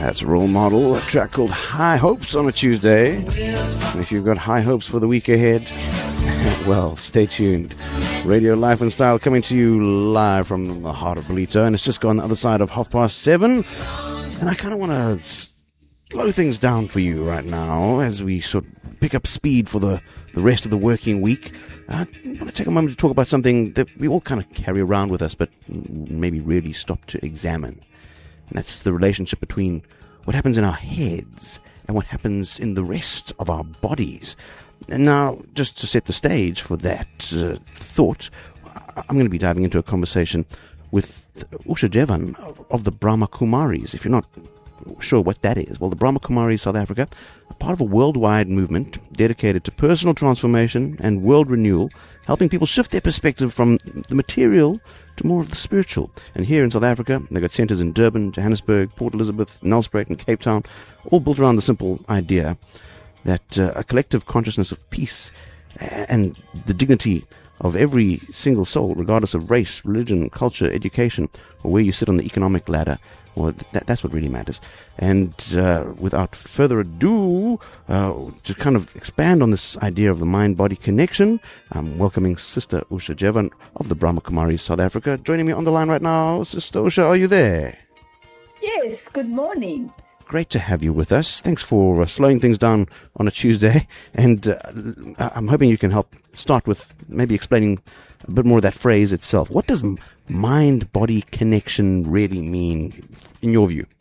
That's Role Model, a track called High Hopes on a Tuesday. And if you've got high hopes for the week ahead, well, stay tuned. Radio Life and Style coming to you live from the heart of Ballito, and it's just gone the other side of 7:30. And I kind of want to slow things down for you right now as we sort of pick up speed for the rest of the working week. I want to take a moment to talk about something that we all kind of carry around with us, but maybe really stop to examine. And that's the relationship between what happens in our heads and what happens in the rest of our bodies. And now, just to set the stage for that thought, I'm going to be diving into a conversation with Usha Jevan of the Brahma Kumaris. If you're not sure what that is, well, the Brahma Kumaris, South Africa, are part of a worldwide movement dedicated to personal transformation and world renewal, helping people shift their perspective from the material to more of the spiritual. And here in South Africa, they've got centres in Durban, Johannesburg, Port Elizabeth, Nelspruit and Cape Town, all built around the simple idea that a collective consciousness of peace and the dignity of every single soul, regardless of race, religion, culture, education, or where you sit on the economic ladder, well, that's what really matters. And without further ado, to kind of expand on this idea of the mind-body connection, I'm welcoming Sister Usha Jevan of the Brahma Kumaris, South Africa. Joining me on the line right now, Sister Usha, are you there? Yes, good morning. Great to have you with us. Thanks for slowing things down on a Tuesday. And I'm hoping you can help start with maybe explaining a bit more of that phrase itself. What does mind-body connection really mean, in your view?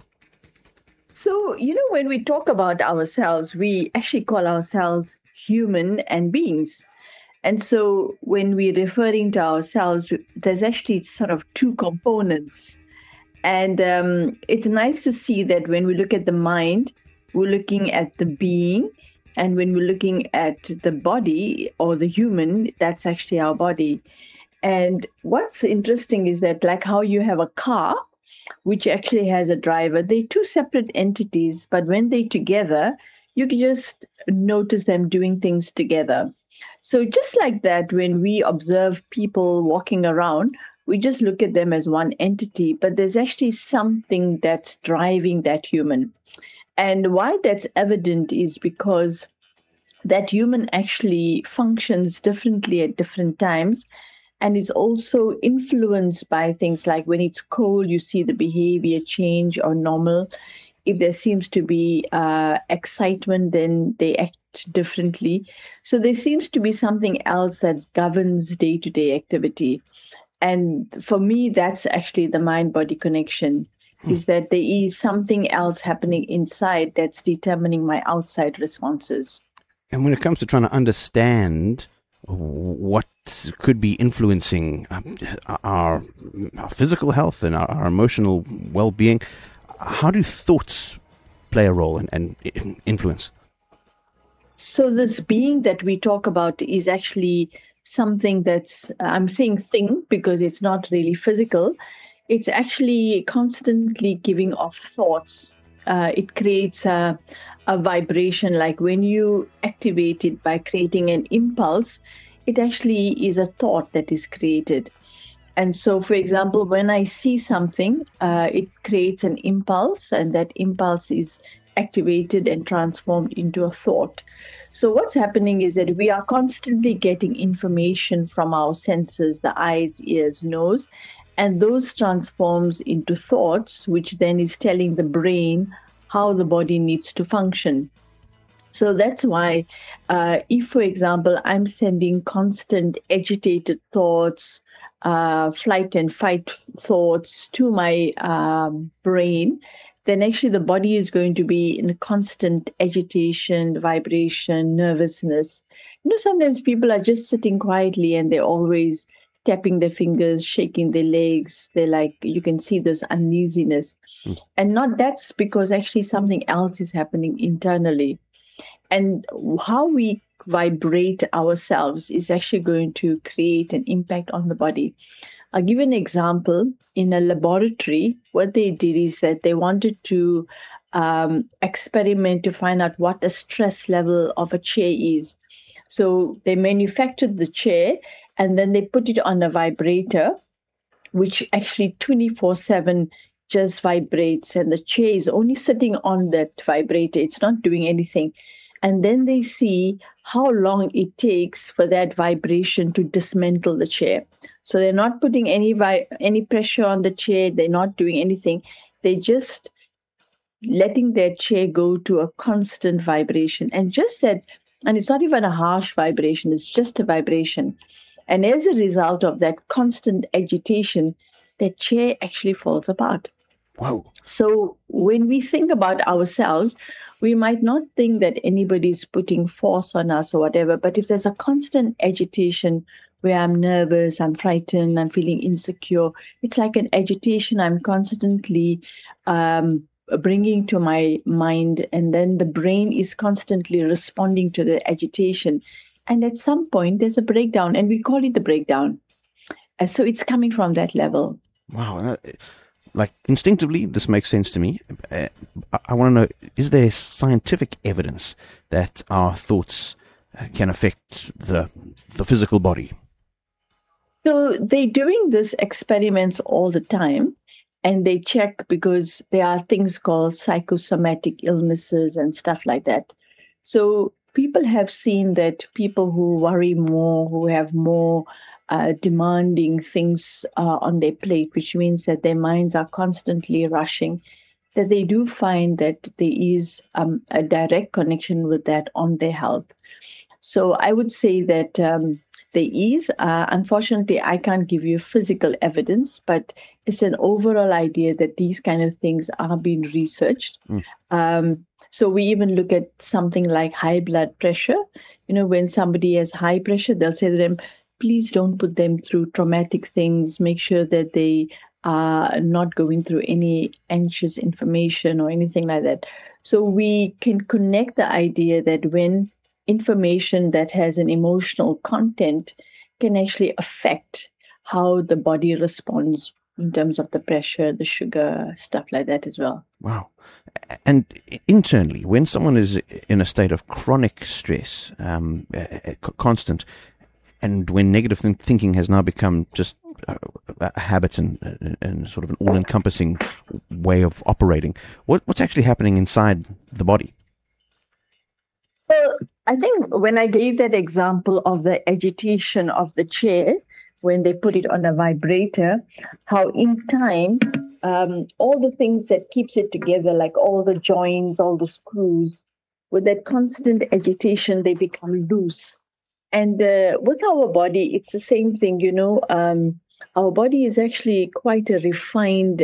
So, when we talk about ourselves, we actually call ourselves human and beings. And so when we're referring to ourselves, there's actually sort of two components. And it's nice to see that when we look at the mind, we're looking at the being. And when we're looking at the body or the human, that's actually our body. And what's interesting is that, like how you have a car, which actually has a driver, they're two separate entities, but when they're together, you can just notice them doing things together. So just like that, when we observe people walking around, we just look at them as one entity, but there's actually something that's driving that human. And why that's evident is because that human actually functions differently at different times and is also influenced by things like when it's cold, you see the behavior change or normal. If there seems to be excitement, then they act differently. So there seems to be something else that governs day-to-day activity. And for me, that's actually the mind-body connection, is that there is something else happening inside that's determining my outside responses. And when it comes to trying to understand what could be influencing our physical health and our emotional well-being, how do thoughts play a role and influence? So this being that we talk about is actually something that's, I'm saying thing because it's not really physical. It's actually constantly giving off thoughts. It creates a vibration, like when you activate it by creating an impulse, it actually is a thought that is created. And so, for example, when I see something, it creates an impulse, and that impulse is activated and transformed into a thought. So what's happening is that we are constantly getting information from our senses, the eyes, ears, nose, and those transforms into thoughts, which then is telling the brain how the body needs to function. So that's why if, for example, I'm sending constant agitated thoughts, flight and fight thoughts to my brain, then actually the body is going to be in constant agitation, vibration, nervousness. Sometimes people are just sitting quietly and they're always tapping their fingers, shaking their legs. They're like, you can see this uneasiness. And that's because actually something else is happening internally. And how we vibrate ourselves is actually going to create an impact on the body. I'll give you an example. In a laboratory, what they did is that they wanted to experiment to find out what the stress level of a chair is. So they manufactured the chair and then they put it on a vibrator, which actually 24/7 just vibrates and the chair is only sitting on that vibrator. It's not doing anything. And then they see how long it takes for that vibration to dismantle the chair. So they're not putting any pressure on the chair. They're not doing anything. They just letting their chair go to a constant vibration. And just that, and it's not even a harsh vibration, it's just a vibration. And as a result of that constant agitation, the chair actually falls apart. Whoa. So when we think about ourselves, we might not think that anybody's putting force on us or whatever, but if there's a constant agitation where I'm nervous, I'm frightened, I'm feeling insecure, it's like an agitation I'm constantly bringing to my mind, and then the brain is constantly responding to the agitation. And at some point, there's a breakdown, and we call it the breakdown. So it's coming from that level. Wow. Like, instinctively, this makes sense to me. I want to know, is there scientific evidence that our thoughts can affect the physical body? So they're doing these experiments all the time, and they check because there are things called psychosomatic illnesses and stuff like that. So people have seen that people who worry more, who have more demanding things on their plate, which means that their minds are constantly rushing, that they do find that there is a direct connection with that on their health. So I would say that there is. Unfortunately, I can't give you physical evidence, but it's an overall idea that these kind of things are being researched. So we even look at something like high blood pressure. You know, when somebody has high pressure, they'll say to them, please don't put them through traumatic things. Make sure that they are not going through any anxious information or anything like that. So we can connect the idea that when information that has an emotional content can actually affect how the body responds in terms of the pressure, the sugar, stuff like that as well. Wow. And internally, when someone is in a state of chronic stress, constant, and when negative thinking has now become just a habit and sort of an all-encompassing way of operating, what's actually happening inside the body? Well, I think when I gave that example of the agitation of the chair, when they put it on a vibrator, how in time, all the things that keeps it together, like all the joints, all the screws, with that constant agitation, they become loose. And with our body, it's the same thing, you know. Our body is actually quite a refined,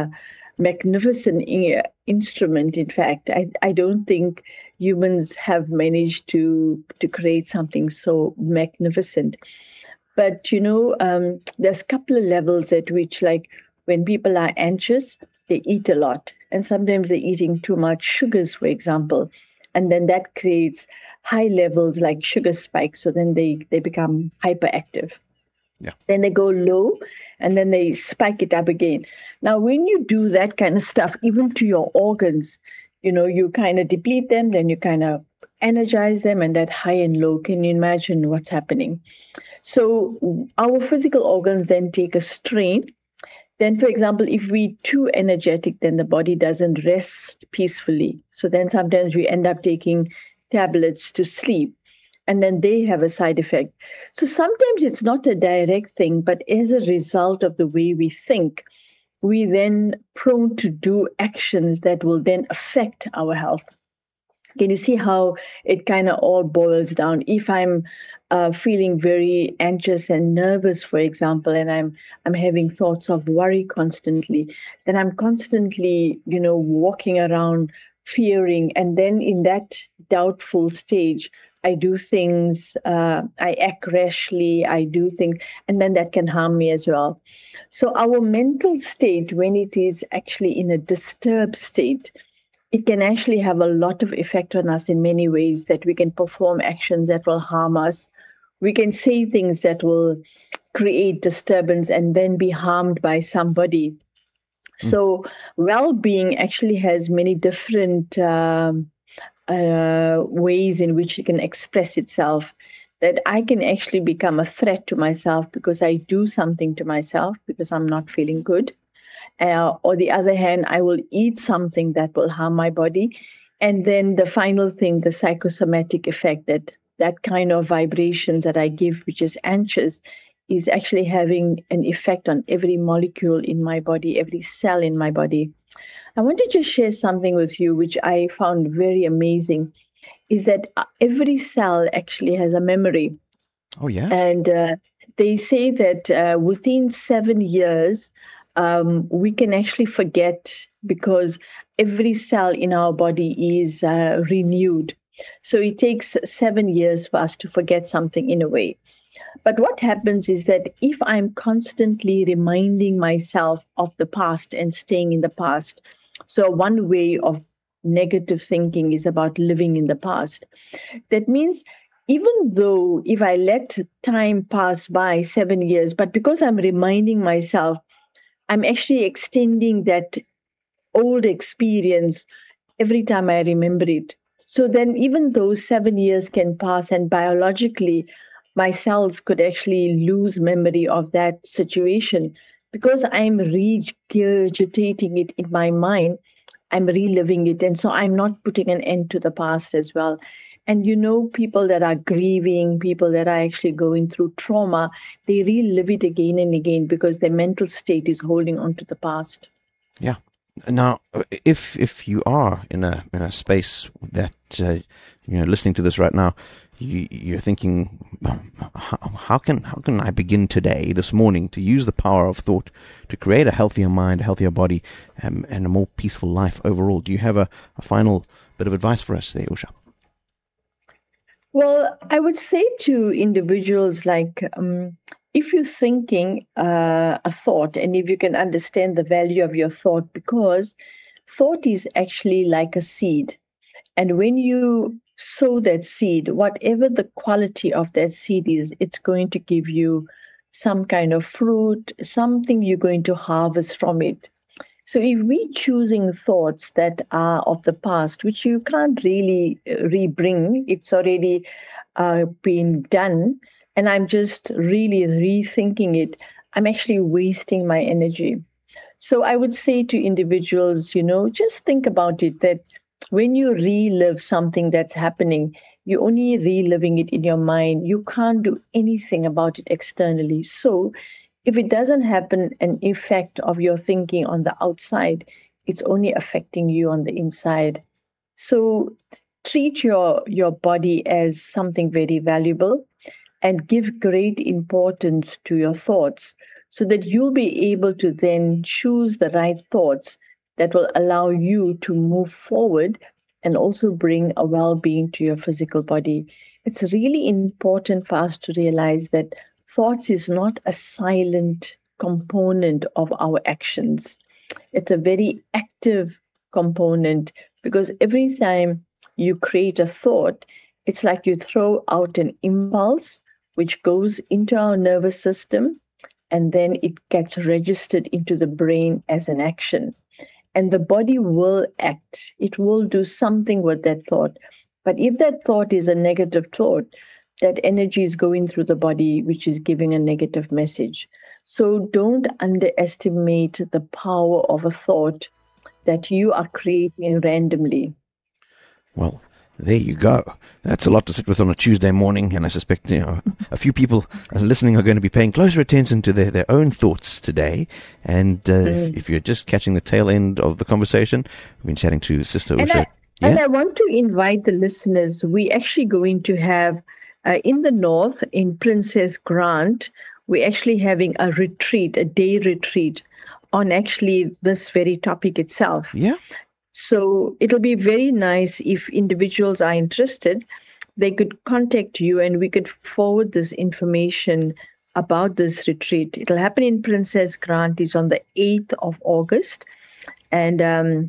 magnificent instrument. In fact, I don't think humans have managed to create something so magnificent. But, you know, there's a couple of levels at which, like, when people are anxious, they eat a lot. And sometimes they're eating too much sugars, for example. And then that creates high levels like sugar spikes. So then they become hyperactive. Yeah. Then they go low and then they spike it up again. Now, when you do that kind of stuff, even to your organs, you know, you kind of deplete them, then you kind of energize them, and that high and low, can you imagine what's happening? So our physical organs then take a strain. Then, for example, if we're too energetic, then the body doesn't rest peacefully. So then sometimes we end up taking tablets to sleep, and then they have a side effect. So sometimes it's not a direct thing, but as a result of the way we think, we then prone to do actions that will then affect our health. Can you see how it kind of all boils down? If I'm feeling very anxious and nervous, for example, and I'm having thoughts of worry constantly, then I'm constantly, you know, walking around fearing. And then in that doubtful stage, I do things, I act rashly, I do things, and then that can harm me as well. So our mental state, when it is actually in a disturbed state, it can actually have a lot of effect on us in many ways, that we can perform actions that will harm us. We can say things that will create disturbance and then be harmed by somebody. So well-being actually has many different ways in which it can express itself. That I can actually become a threat to myself because I do something to myself because I'm not feeling good. or the other hand, I will eat something that will harm my body. And then the final thing, the psychosomatic effect, that kind of vibrations that I give, which is anxious, is actually having an effect on every molecule in my body, every cell in my body. I want to just share something with you, which I found very amazing, is that every cell actually has a memory. Oh, yeah. And they say that within 7 years, we can actually forget because every cell in our body is renewed. So it takes 7 years for us to forget something in a way. But what happens is that if I'm constantly reminding myself of the past and staying in the past, so one way of negative thinking is about living in the past. That means even though if I let time pass by 7 years, but because I'm reminding myself, I'm actually extending that old experience every time I remember it. So then even though 7 years can pass and biologically my cells could actually lose memory of that situation, because I'm regurgitating it in my mind, I'm reliving it. And so I'm not putting an end to the past as well. And people that are grieving, people that are actually going through trauma, they relive it again and again because their mental state is holding on to the past. Yeah. Now, if you are in a space that listening to this right now, you're thinking, how can I begin today, this morning, to use the power of thought to create a healthier mind, a healthier body, and a more peaceful life overall? Do you have a final bit of advice for us there, Usha? Well, I would say to individuals like, if you're thinking a thought and if you can understand the value of your thought, because thought is actually like a seed. And when you sow that seed, whatever the quality of that seed is, it's going to give you some kind of fruit, something you're going to harvest from it. So if we're choosing thoughts that are of the past, which you can't really rebring, it's already been done, and I'm just really rethinking it, I'm actually wasting my energy. So I would say to individuals, just think about it, that when you relive something that's happening, you're only reliving it in your mind. You can't do anything about it externally. So if it doesn't happen an effect of your thinking on the outside, it's only affecting you on the inside. So treat your body as something very valuable and give great importance to your thoughts so that you'll be able to then choose the right thoughts that will allow you to move forward and also bring a well-being to your physical body. It's really important for us to realize that thoughts is not a silent component of our actions. It's a very active component because every time you create a thought, it's like you throw out an impulse which goes into our nervous system and then it gets registered into the brain as an action. And the body will act. It will do something with that thought. But if that thought is a negative thought, that energy is going through the body, which is giving a negative message. So don't underestimate the power of a thought that you are creating randomly. Well, there you go. That's a lot to sit with on a Tuesday morning, and I suspect a few people listening are going to be paying closer attention to their own thoughts today. And if you're just catching the tail end of the conversation, we've been chatting to Sister Usha. And I want to invite the listeners. We're actually going to have, in the north, in Princess Grant, we're actually having a retreat, a day retreat on actually this very topic itself. Yeah. So it'll be very nice if individuals are interested, they could contact you and we could forward this information about this retreat. It'll happen in Princess Grant. It's on the 8th of August. And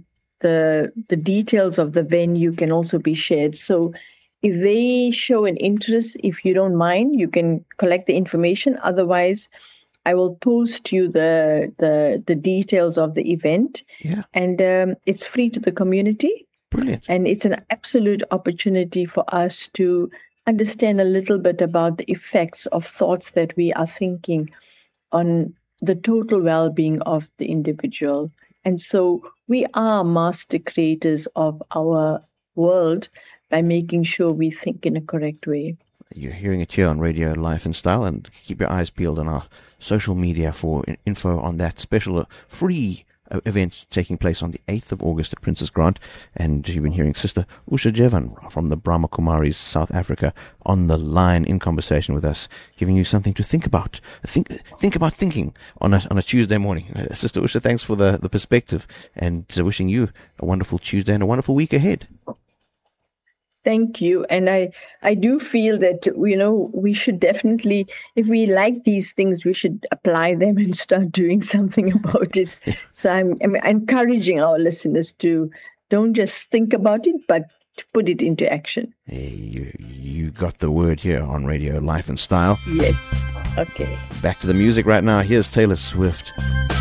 the details of the venue can also be shared. So if they show an interest, if you don't mind, you can collect the information. Otherwise, I will post you the details of the event. Yeah. And it's free to the community. Brilliant. And it's an absolute opportunity for us to understand a little bit about the effects of thoughts that we are thinking on the total well-being of the individual. And so we are master creators of our world by making sure we think in a correct way. You're hearing it here on Radio Life and Style, and keep your eyes peeled on our social media for info on that special free event taking place on the 8th of August at Princess Grant. And you've been hearing Sister Usha Jevan from the Brahma Kumaris, South Africa, on the line in conversation with us, giving you something to think about. Think about thinking on a Tuesday morning. Sister Usha, thanks for the perspective, and wishing you a wonderful Tuesday and a wonderful week ahead. Thank you. And I do feel that, we should definitely, if we like these things, we should apply them and start doing something about it. So I'm encouraging our listeners to don't just think about it, but to put it into action. Hey, you got the word here on Radio Life and Style. Yes. Okay. Back to the music right now. Here's Taylor Swift.